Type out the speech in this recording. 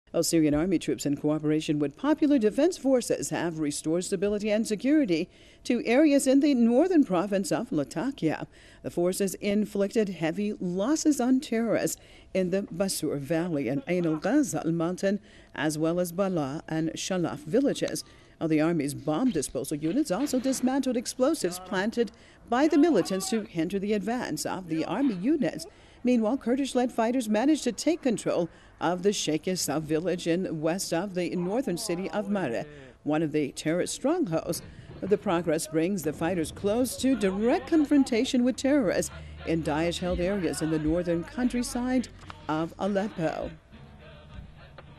Syrian army troops, in cooperation with popular defense forces, have restored stability and security to areas in the northern province of Latakia. The forces inflicted heavy losses on terrorists in the Basur Valley and Ain al-Ghazal mountain, as well as Bala and Shalaf villages. The Army's bomb disposal units also dismantled explosives planted by the militants to hinder the advance of the Army units. Meanwhile, Kurdish-led fighters managed to take control of the Sheikh Issa village in west of the northern city of Mare, one of the terrorist strongholds. The progress brings the fighters close to direct confrontation with terrorists in Daesh-held areas in the northern countryside of Aleppo.